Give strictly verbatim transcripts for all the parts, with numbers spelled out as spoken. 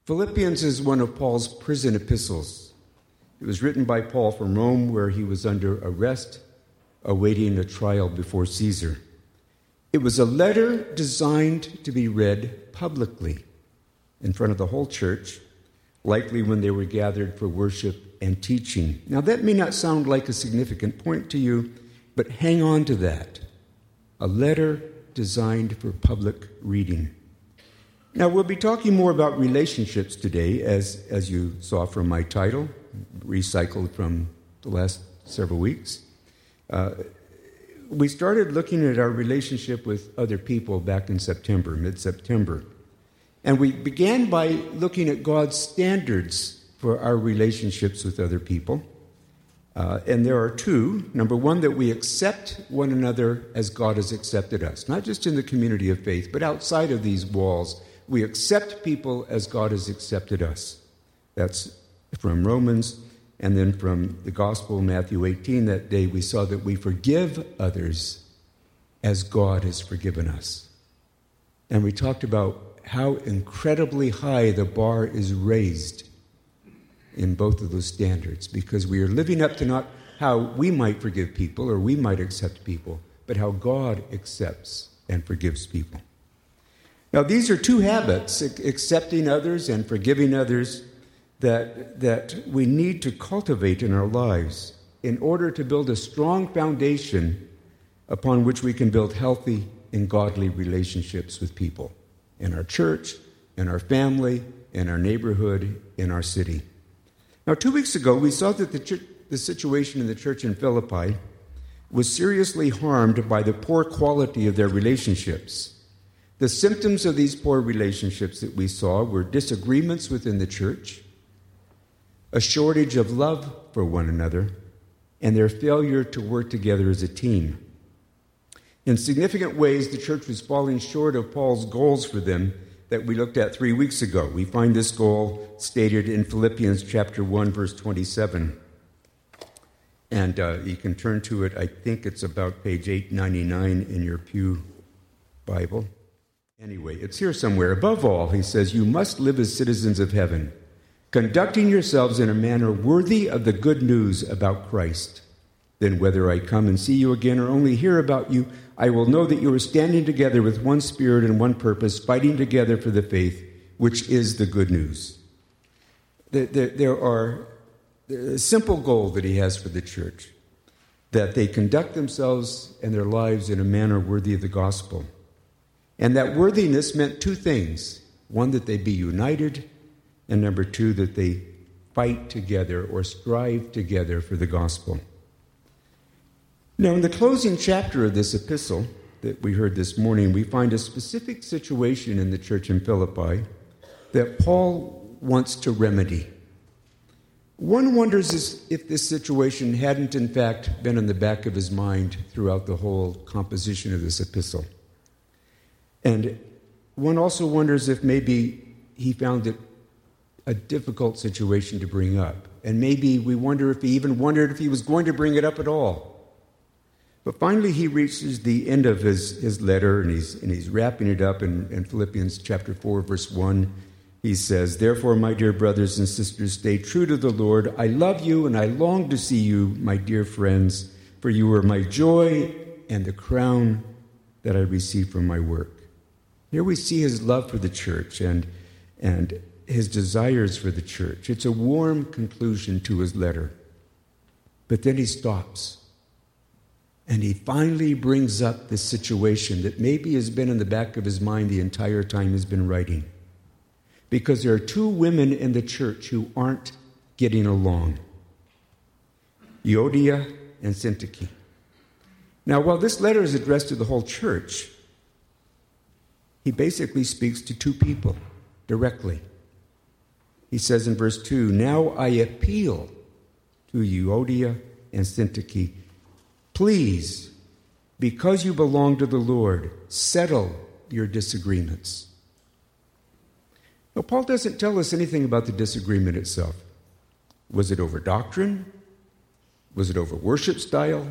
Philippians is one of Paul's prison epistles. It was written by Paul from Rome, where he was under arrest, awaiting a trial before Caesar. It was a letter designed to be read publicly in front of the whole church, likely when they were gathered for worship and teaching. Now, that may not sound like a significant point to you, but hang on to that. A letter designed for public reading. Now, we'll be talking more about relationships today, as, as you saw from my title, recycled from the last several weeks. Uh, we started looking at our relationship with other people back in September, mid-September. And we began by looking at God's standards for our relationships with other people. Uh, and there are two. Number one, that we accept one another as God has accepted us, not just in the community of faith, but outside of these walls. We accept people as God has accepted us. That's from Romans, and then from the Gospel, Matthew eighteen, that day we saw that we forgive others as God has forgiven us. And we talked about how incredibly high the bar is raised in both of those standards, because we are living up to not how we might forgive people or we might accept people, but how God accepts and forgives people. Now, these are two habits, accepting others and forgiving others, that, that we need to cultivate in our lives in order to build a strong foundation upon which we can build healthy and godly relationships with people in our church, in our family, in our neighborhood, in our city. Now, two weeks ago, we saw that the, ch- the situation in the church in Philippi was seriously harmed by the poor quality of their relationships. The symptoms of these poor relationships that we saw were disagreements within the church, a shortage of love for one another, and their failure to work together as a team. In significant ways, the church was falling short of Paul's goals for them that we looked at three weeks ago. We find this goal stated in Philippians chapter one, verse twenty-seven. And uh, you can turn to it. I think it's about page eight ninety-nine in your pew Bible. Anyway, it's here somewhere. Above all, he says, you must live as citizens of heaven, conducting yourselves in a manner worthy of the good news about Christ. Then whether I come and see you again or only hear about you, I will know that you are standing together with one spirit and one purpose, fighting together for the faith, which is the good news. There are a simple goal that he has for the church, that they conduct themselves and their lives in a manner worthy of the gospel. And that worthiness meant two things. One, that they be united, and number two, that they fight together or strive together for the gospel. Now, in the closing chapter of this epistle that we heard this morning, we find a specific situation in the church in Philippi that Paul wants to remedy. One wonders if this situation hadn't, in fact, been in the back of his mind throughout the whole composition of this epistle. And one also wonders if maybe he found it a difficult situation to bring up. And maybe we wonder if he even wondered if he was going to bring it up at all. But finally he reaches the end of his, his letter, and he's, and he's wrapping it up in, in Philippians chapter four, verse one. He says, therefore, my dear brothers and sisters, stay true to the Lord. I love you and I long to see you, my dear friends, for you are my joy and the crown that I receive from my work. Here we see his love for the church and, and his desires for the church. It's a warm conclusion to his letter. But then he stops. And he finally brings up this situation that maybe has been in the back of his mind the entire time he's been writing. Because there are two women in the church who aren't getting along. Euodia and Syntyche. Now, while this letter is addressed to the whole church, he basically speaks to two people directly. He says in verse two, now I appeal to Euodia and Syntyche, please, because you belong to the Lord, settle your disagreements. Now, Paul doesn't tell us anything about the disagreement itself. Was it over doctrine? Was it over worship style?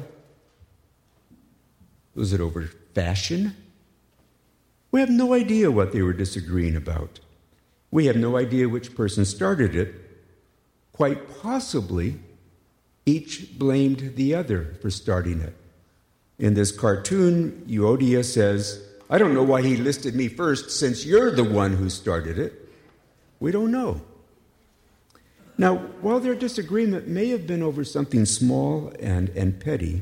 Was it over fashion? We have no idea what they were disagreeing about. We have no idea which person started it. Quite possibly, each blamed the other for starting it. In this cartoon, Euodia says, I don't know why he listed me first since you're the one who started it. We don't know. Now, while their disagreement may have been over something small and, and petty,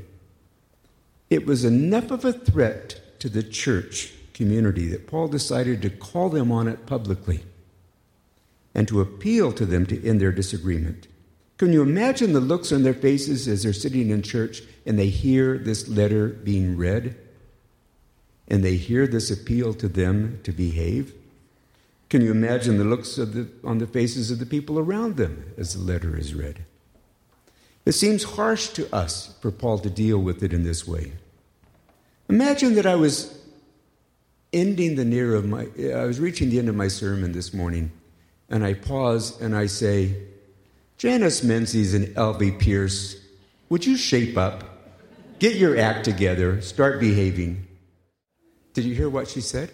it was enough of a threat to the church community that Paul decided to call them on it publicly and to appeal to them to end their disagreement. Can you imagine the looks on their faces as they're sitting in church and they hear this letter being read and they hear this appeal to them to behave? Can you imagine the looks of the, on the faces of the people around them as the letter is read? It seems harsh to us for Paul to deal with it in this way. Imagine that I was ending the near of my, I was reaching the end of my sermon this morning, and I pause and I say, Janice Menzies and Elvie Pierce, would you shape up? Get your act together. Start behaving. Did you hear what she said?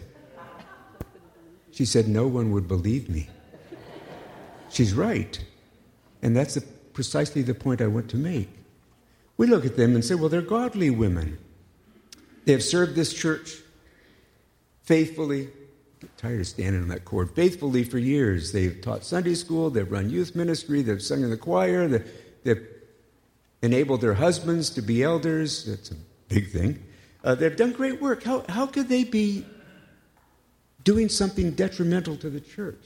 She said, no one would believe me. She's right. And that's the, precisely the point I want to make. We look at them and say, well, they're godly women. They have served this church faithfully. I'm tired of standing on that cord. Faithfully for years. They've taught Sunday school. They've run youth ministry. They've sung in the choir. They've, they've enabled their husbands to be elders. That's a big thing. Uh, they've done great work. How, how could they be doing something detrimental to the church?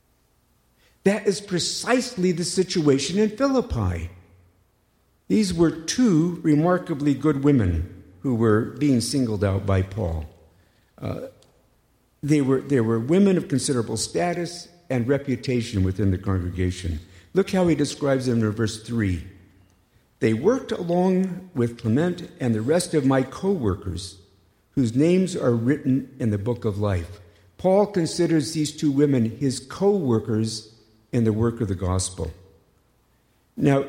That is precisely the situation in Philippi. These were two remarkably good women who were being singled out by Paul. Uh, they were, they were women of considerable status and reputation within the congregation. Look how he describes them in verse three. They worked along with Clement and the rest of my co-workers, whose names are written in the book of life. Paul considers these two women his co-workers in the work of the gospel. Now,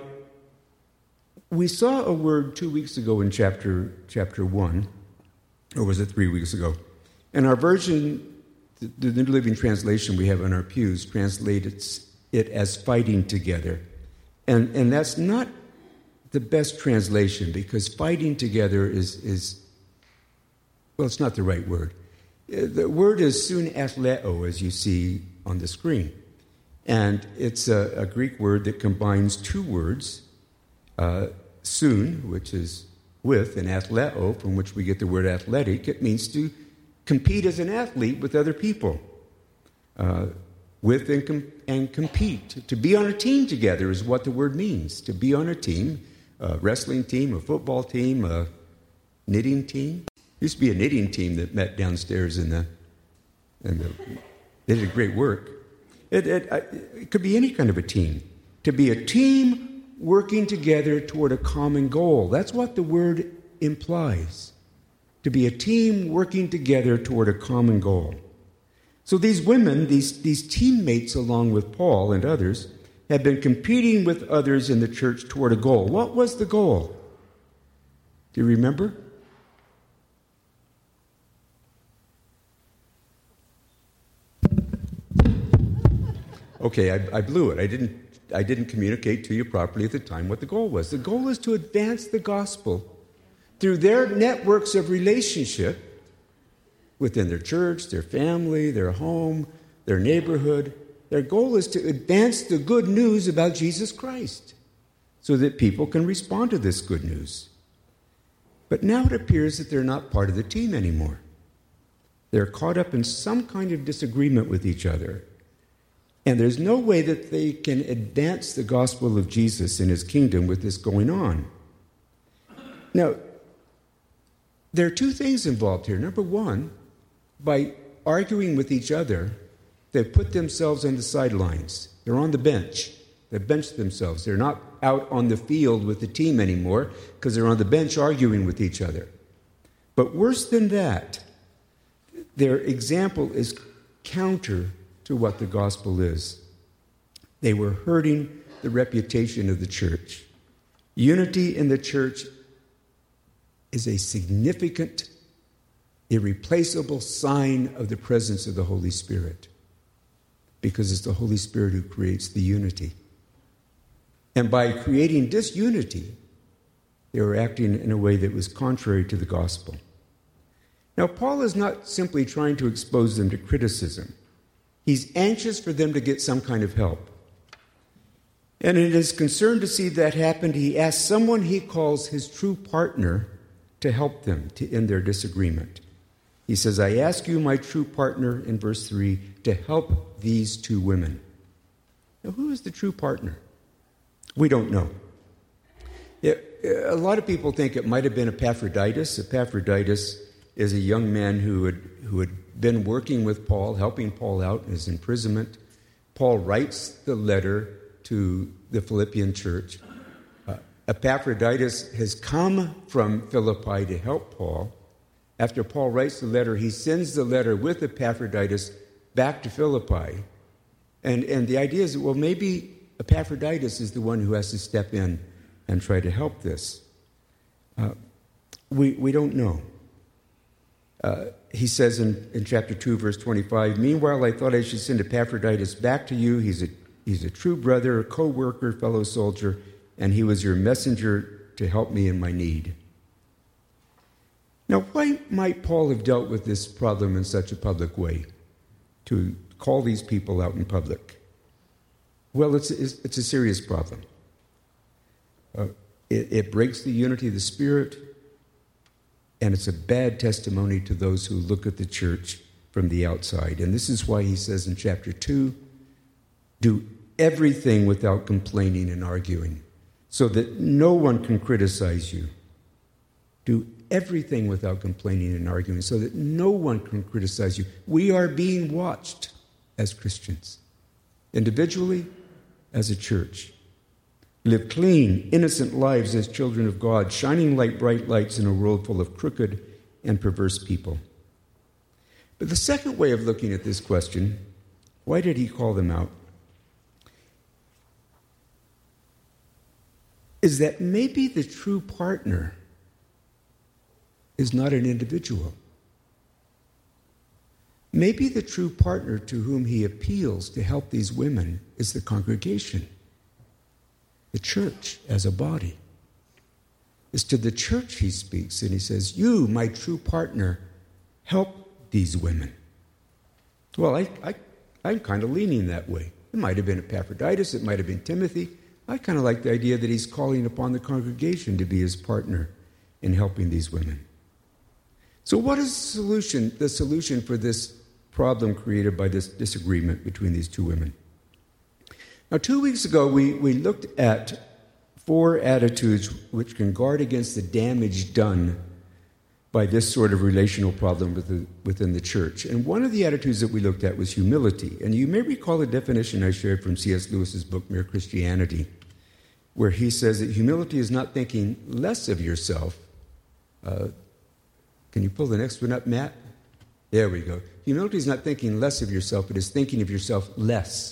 we saw a word two weeks ago in chapter chapter one, or was it three weeks ago? And our version, the New Living Translation we have in our pews, translates it as fighting together. And, and that's not the best translation, because fighting together is, is, well, it's not the right word. The word is sunathleo, as you see on the screen. And it's a, a Greek word that combines two words, uh, sun, which is with, and athleo, from which we get the word athletic. It means to compete as an athlete with other people. Uh, with and, com- and compete. To be on a team together is what the word means. To be on a team, a wrestling team, a football team, a knitting team. Used to be a knitting team that met downstairs in the, in the they did great work. It, it, it could be any kind of a team. To be a team working together toward a common goal. That's what the word implies. To be a team working together toward a common goal. So these women, these, these teammates along with Paul and others, had been competing with others in the church toward a goal. What was the goal? Do you remember? Okay, I, I blew it. I didn't, I didn't communicate to you properly at the time what the goal was. The goal is to advance the gospel through their networks of relationship within their church, their family, their home, their neighborhood. Their goal is to advance the good news about Jesus Christ so that people can respond to this good news. But now it appears that they're not part of the team anymore. They're caught up in some kind of disagreement with each other. And there's no way that they can advance the gospel of Jesus and his kingdom with this going on. Now, there are two things involved here. Number one, by arguing with each other, they've put themselves on the sidelines. They're on the bench. They've benched themselves. They're not out on the field with the team anymore because they're on the bench arguing with each other. But worse than that, their example is counter to what the gospel is. They were hurting the reputation of the church. Unity in the church is a significant, irreplaceable sign of the presence of the Holy Spirit. because it's the Holy Spirit who creates the unity. And by creating disunity, they were acting in a way that was contrary to the gospel. Now, Paul is not simply trying to expose them to criticism. He's anxious for them to get some kind of help. And in his concern to see that happen, he asks someone he calls his true partner to help them to end their disagreement. He says, I ask you, my true partner, in verse three, to help these two women. Now, who is the true partner? We don't know. It, a lot of people think it might have been Epaphroditus. Epaphroditus is a young man who had, who had been working with Paul, helping Paul out in his imprisonment. Paul writes the letter to the Philippian church. Uh, Epaphroditus has come from Philippi to help Paul. After Paul writes the letter, he sends the letter with Epaphroditus back to Philippi. And, and the idea is, well, maybe Epaphroditus is the one who has to step in and try to help this. Uh, we, we don't know. Uh, he says in, in chapter two, verse twenty-five, meanwhile, I thought I should send Epaphroditus back to you. He's a, he's a true brother, a co-worker, fellow soldier, and he was your messenger to help me in my need. Now, why might Paul have dealt with this problem in such a public way, to call these people out in public? Well, it's, it's, it's a serious problem. Uh, it, it breaks the unity of the Spirit, and it's a bad testimony to those who look at the church from the outside. And this is why he says in chapter two, do everything without complaining and arguing, so that no one can criticize you. Do everything without complaining and arguing, so that no one can criticize you. We are being watched as Christians, individually, as a church. Live clean, innocent lives as children of God, shining like bright lights in a world full of crooked and perverse people. But the second way of looking at this question, why did he call them out, is that maybe the true partner is not an individual. Maybe the true partner to whom he appeals to help these women is the congregation, the church as a body. It's to the church he speaks, and he says, you, my true partner, help these women. Well, I, I, I'm kind of leaning that way. It might have been Epaphroditus, it might have been Timothy. I kind of like the idea that he's calling upon the congregation to be his partner in helping these women. So what is the solution, the solution for this problem created by this disagreement between these two women? Now, two weeks ago, we, we looked at four attitudes which can guard against the damage done by this sort of relational problem with the, within the church. And one of the attitudes that we looked at was humility. And you may recall a definition I shared from C S Lewis's book, Mere Christianity, where he says that humility is not thinking less of yourself. Uh, Can you pull the next one up, Matt? There we go. Humility is not thinking less of yourself, it is thinking of yourself less.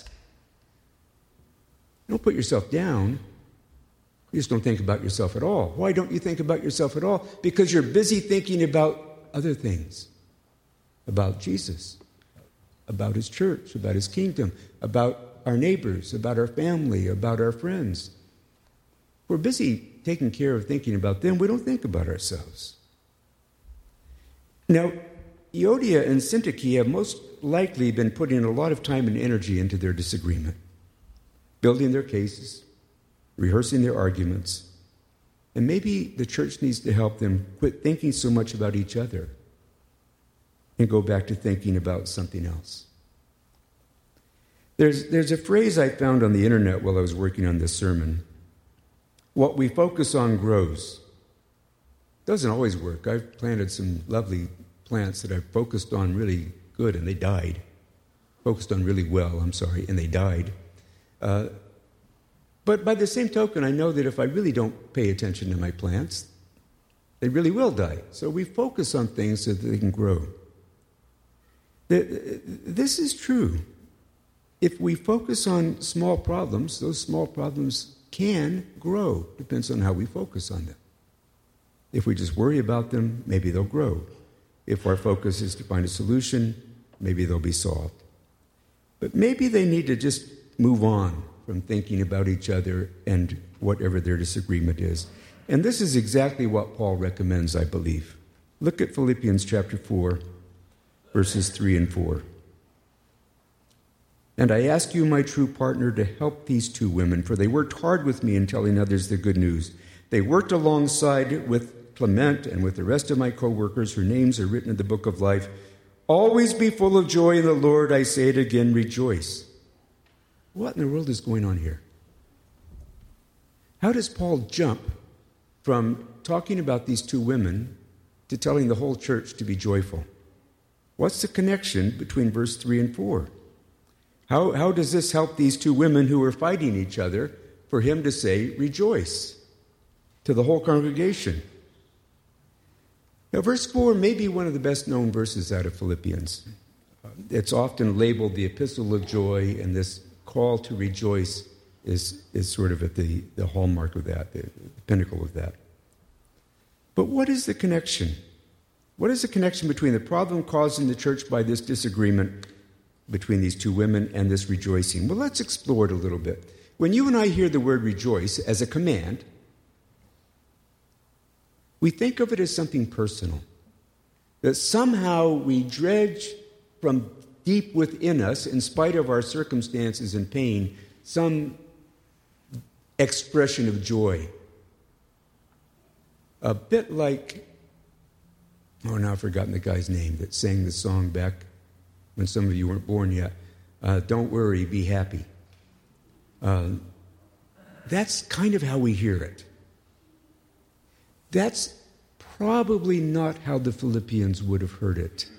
Don't put yourself down. You just don't think about yourself at all. Why don't you think about yourself at all? Because you're busy thinking about other things. About Jesus, about his church, about his kingdom, about our neighbors, about our family, about our friends. We're busy taking care of thinking about them. We don't think about ourselves. Now, Euodia and Syntyche have most likely been putting a lot of time and energy into their disagreement, building their cases, rehearsing their arguments. And maybe the church needs to help them quit thinking so much about each other and go back to thinking about something else. There's, there's a phrase I found on the internet while I was working on this sermon. What we focus on grows. Doesn't always work. I've planted some lovely plants that I've focused on really good, and they died. Focused on really well, I'm sorry, and they died. Uh, but by the same token, I know that if I really don't pay attention to my plants, they really will die. So we focus on things so that they can grow. This is true. If we focus on small problems, those small problems can grow. Depends on how we focus on them. If we just worry about them, maybe they'll grow. If our focus is to find a solution, maybe they'll be solved. But maybe they need to just move on from thinking about each other and whatever their disagreement is. And this is exactly what Paul recommends, I believe. Look at Philippians chapter four, verses three and four. And I ask you, my true partner, to help these two women, for they worked hard with me in telling others the good news. They worked alongside with Clement and with the rest of my co-workers, whose names are written in the book of life. Always be full of joy in the Lord. I say it again, rejoice. What in the world is going on here? How does Paul jump from talking about these two women to telling the whole church to be joyful? What's the connection between verse three and four? How, how does this help these two women who are fighting each other for him to say, rejoice, to the whole congregation? Now, verse four may be one of the best-known verses out of Philippians. It's often labeled the epistle of joy, and this call to rejoice is, is sort of at the, the hallmark of that, the, the pinnacle of that. But what is the connection? What is the connection between the problem caused in the church by this disagreement between these two women and this rejoicing? Well, let's explore it a little bit. When you and I hear the word rejoice as a command, we think of it as something personal, that somehow we dredge from deep within us, in spite of our circumstances and pain, some expression of joy. A bit like, oh, now I've forgotten the guy's name that sang the song back when some of you weren't born yet. Uh, Don't worry, be happy. Uh, that's kind of how we hear it. That's probably not how the Philippians would have heard it.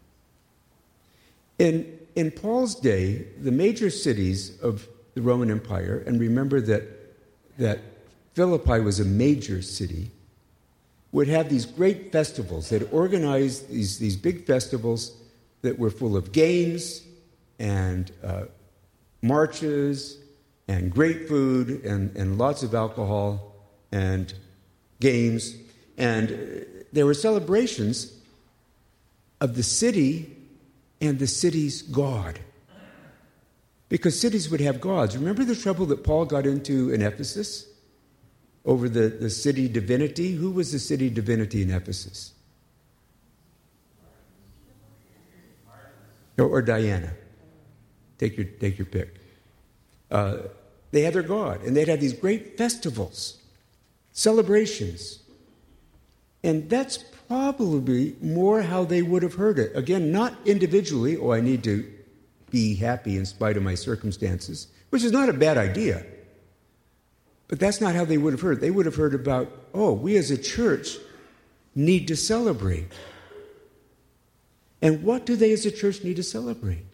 In, in Paul's day, the major cities of the Roman Empire, and remember that, that Philippi was a major city, would have these great festivals. They'd organize these, these big festivals that were full of games and uh, marches and great food and, and lots of alcohol and games. And there were celebrations of the city and the city's God. Because cities would have gods. Remember the trouble that Paul got into in Ephesus over the, the city divinity? Who was the city divinity in Ephesus? Or, or Diana. Take your, take your pick. Uh, they had their god, and they'd have these great festivals, celebrations. And that's probably more how they would have heard it. Again, not individually, oh, I need to be happy in spite of my circumstances, which is not a bad idea. But that's not how they would have heard. They would have heard about, oh, we as a church need to celebrate. And what do they as a church need to celebrate?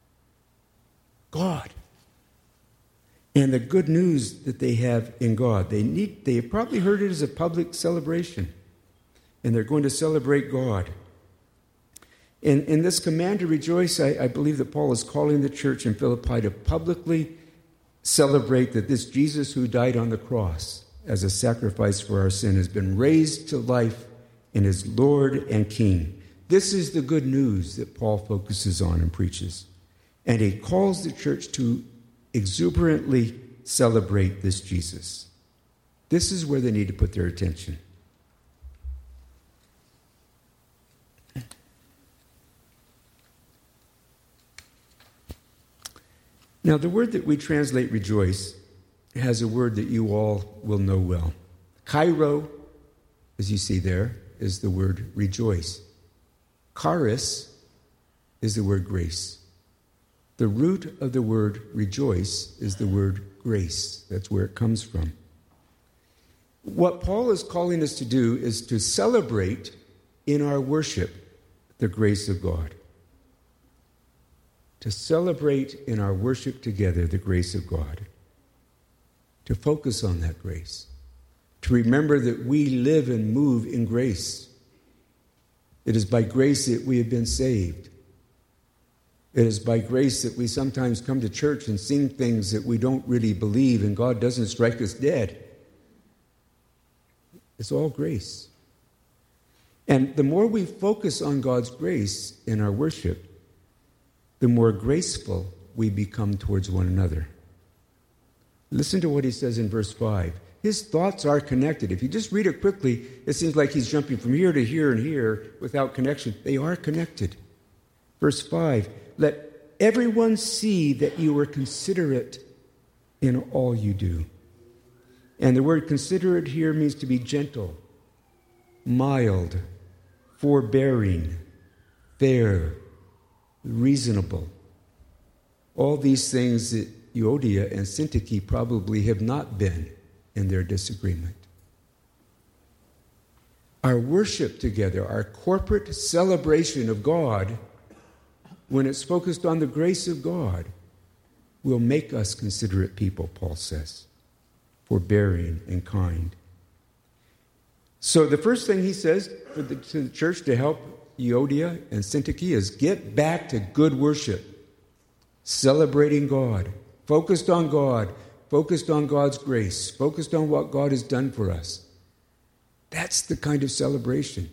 God. And the good news that they have in God. They need. They have probably heard it as a public celebration. And they're going to celebrate God. In, in this command to rejoice, I, I believe that Paul is calling the church in Philippi to publicly celebrate that this Jesus who died on the cross as a sacrifice for our sin has been raised to life and is Lord and King. This is the good news that Paul focuses on and preaches. And he calls the church to exuberantly celebrate this Jesus. This is where they need to put their attention. Now, the word that we translate rejoice has a word that you all will know well. Kairo, as you see there, is the word rejoice. Charis is the word grace. The root of the word rejoice is the word grace. That's where it comes from. What Paul is calling us to do is to celebrate in our worship the grace of God. To celebrate in our worship together the grace of God. To focus on that grace. To remember that we live and move in grace. It is by grace that we have been saved. It is by grace that we sometimes come to church and sing things that we don't really believe, and God doesn't strike us dead. It's all grace. And the more we focus on God's grace in our worship, the more graceful we become towards one another. Listen to what he says in verse five. His thoughts are connected. If you just read it quickly, it seems like he's jumping from here to here and here without connection. They are connected. Verse five, let everyone see that you are considerate in all you do. And the word considerate here means to be gentle, mild, forbearing, fair, reasonable. All these things that Euodia and Syntyche probably have not been in their disagreement. Our worship together, our corporate celebration of God, when it's focused on the grace of God, will make us considerate people, Paul says, forbearing and kind. So the first thing he says for the, to the church to help Euodia and Syntyche is get back to good worship, celebrating God, focused on God, focused on God's grace, focused on what God has done for us. That's the kind of celebration.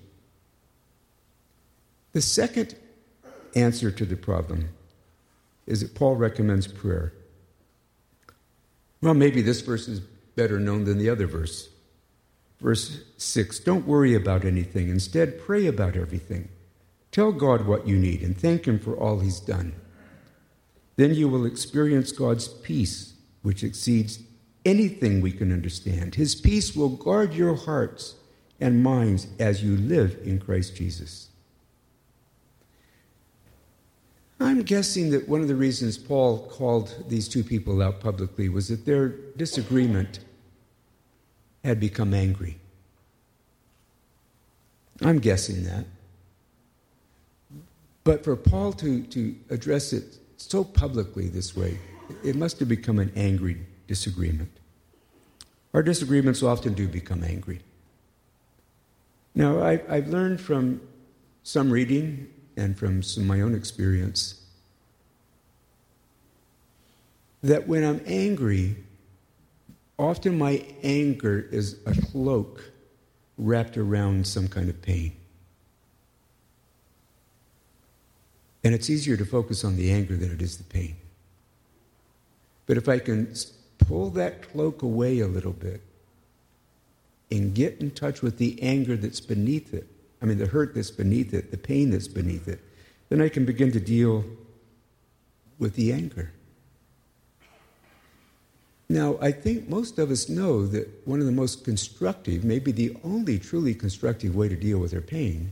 The second answer to the problem is that Paul recommends prayer. Well, maybe this verse is better known than the other verse. Verse six, don't worry about anything. Instead, pray about everything. Tell God what you need and thank him for all he's done. Then you will experience God's peace, which exceeds anything we can understand. His peace will guard your hearts and minds as you live in Christ Jesus. I'm guessing that one of the reasons Paul called these two people out publicly was that their disagreement had become angry. I'm guessing that. But for Paul to, to address it so publicly this way, it must have become an angry disagreement. Our disagreements often do become angry. Now, I, I've learned from some reading and from some of my own experience that when I'm angry, often my anger is a cloak wrapped around some kind of pain. And it's easier to focus on the anger than it is the pain. But if I can pull that cloak away a little bit and get in touch with the anger that's beneath it, I mean the hurt that's beneath it, the pain that's beneath it, then I can begin to deal with the anger. Now, I think most of us know that one of the most constructive, maybe the only truly constructive way to deal with our pain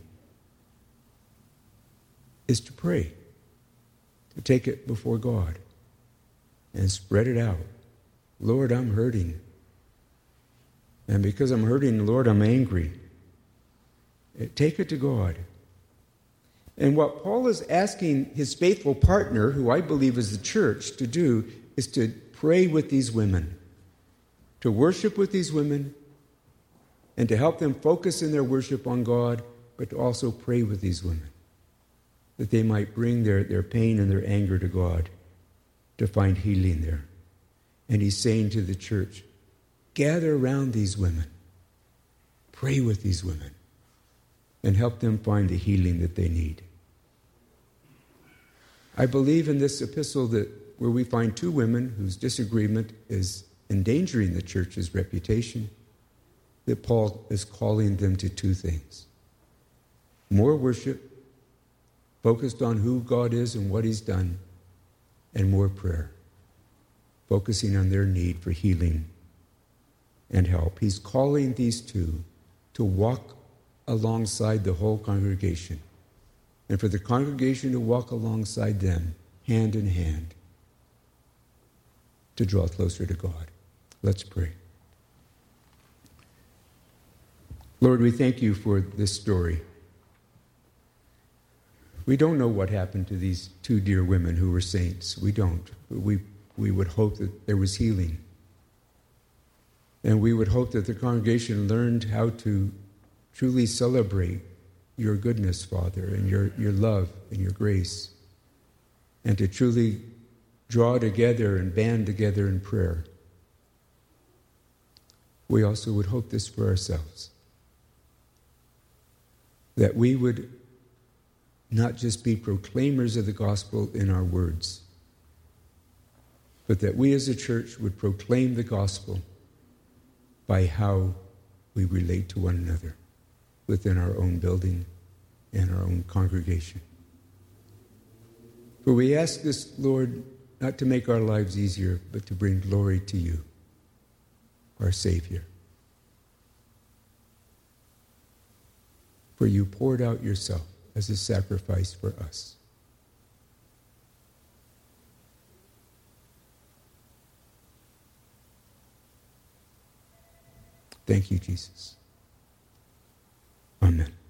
is to pray, to take it before God and spread it out. Lord, I'm hurting. And because I'm hurting, Lord, I'm angry. Take it to God. And what Paul is asking his faithful partner, who I believe is the church, to do is to pray with these women, to worship with these women, and to help them focus in their worship on God, but to also pray with these women, that they might bring their, their pain and their anger to God to find healing there. And he's saying to the church, gather around these women, pray with these women, and help them find the healing that they need. I believe in this epistle that where we find two women whose disagreement is endangering the church's reputation, that Paul is calling them to two things. More worship, focused on who God is and what he's done, and more prayer, focusing on their need for healing and help. He's calling these two to walk alongside the whole congregation, and for the congregation to walk alongside them, hand in hand, to draw closer to God. Let's pray. Lord, we thank you for this story. We don't know what happened to these two dear women who were saints. We don't. But we, we would hope that there was healing. And we would hope that the congregation learned how to truly celebrate your goodness, Father, and your, your love and your grace, and to truly draw together and band together in prayer. We also would hope this for ourselves, that we would not just be proclaimers of the gospel in our words, but that we as a church would proclaim the gospel by how we relate to one another within our own building and our own congregation. For we ask this, Lord, not to make our lives easier, but to bring glory to you, our Savior. For you poured out yourself as a sacrifice for us. Thank you, Jesus. Amen.